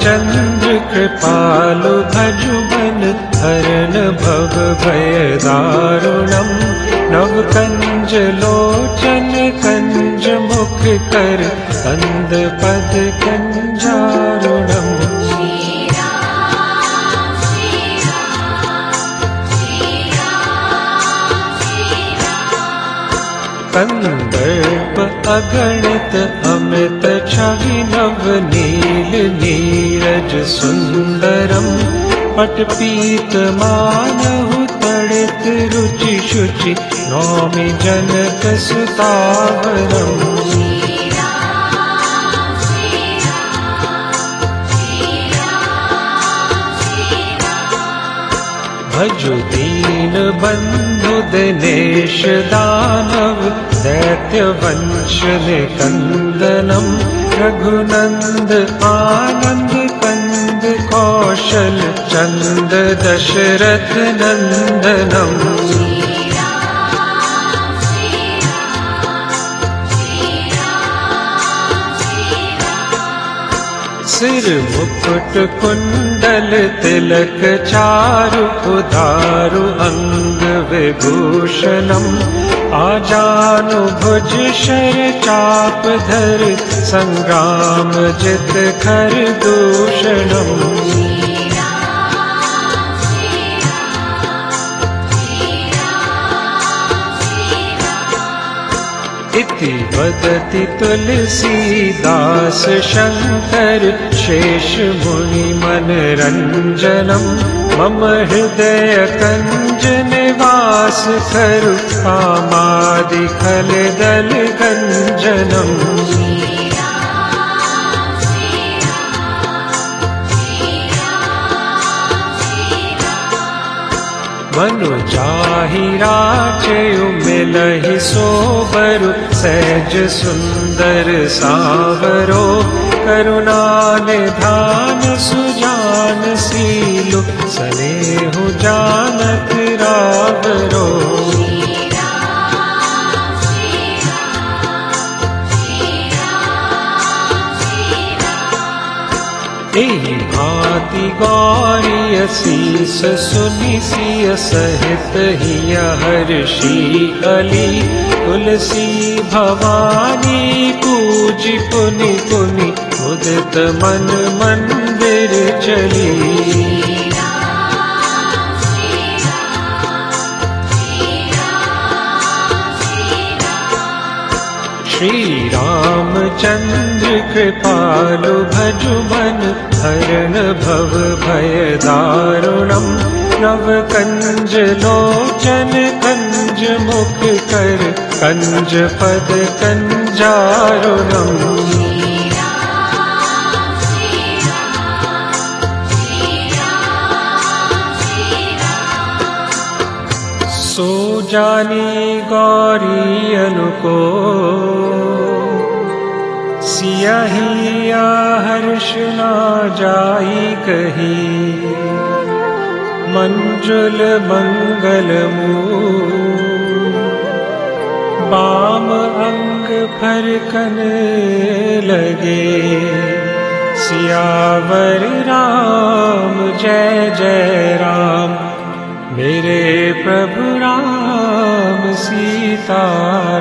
रामचंद्र कृपालु भजुमन हरन भव भय दारुणम। नव कंज लोचन कंज मुख कर कंद पद कंजारुणम। कंदर्प अगणित अमित छवि नव नील नीरज सुंदरम। पटपीत मानहु तड़ित रुचि शुचि नौमि जनक सुतावरम। भजु दीन बंधु दिनेश दानव दैत्य वंश निकंदनम। रघुनंद आनंद कंद कौशल चंद दशरथ नंदनम। सिर मुकुट कुंडल तिलक चारु उधारु अंग विभूषणम। आजानु भुज शर चाप धर संग्राम जित खर दूषणम। इति वदति तुलसीदास शंकर शेष मुनि मनरंजनम। मम हृदय कंज निवास करु कामादि खल दल गंजनम। मनु जाहि राचयु मिलहि सोबरु। सहज सुंदर सावरो करुणा निधान सुजान सीलु। सनेहु जानत रावरो। एहि भांति गौरी सीस सुनि सिय सहित हिय हर्षि अली। तुलसी भवानी पूजि पुनि पुनि मुदित मन मंदिर चली। श्री रामचंद्र कृपालु भजुमन हरन भव भय दारुणम। नव कंज लोचन कंज मुख कर कंज पद कंजारुणम। सो जानी गौरी अनुको सियहि हर्ष ना जाई कही। मंजुल मंगल मूल बाम अंग फरकन लगे। सियावर राम जय जय राम। मेरे प्रभु राम सीता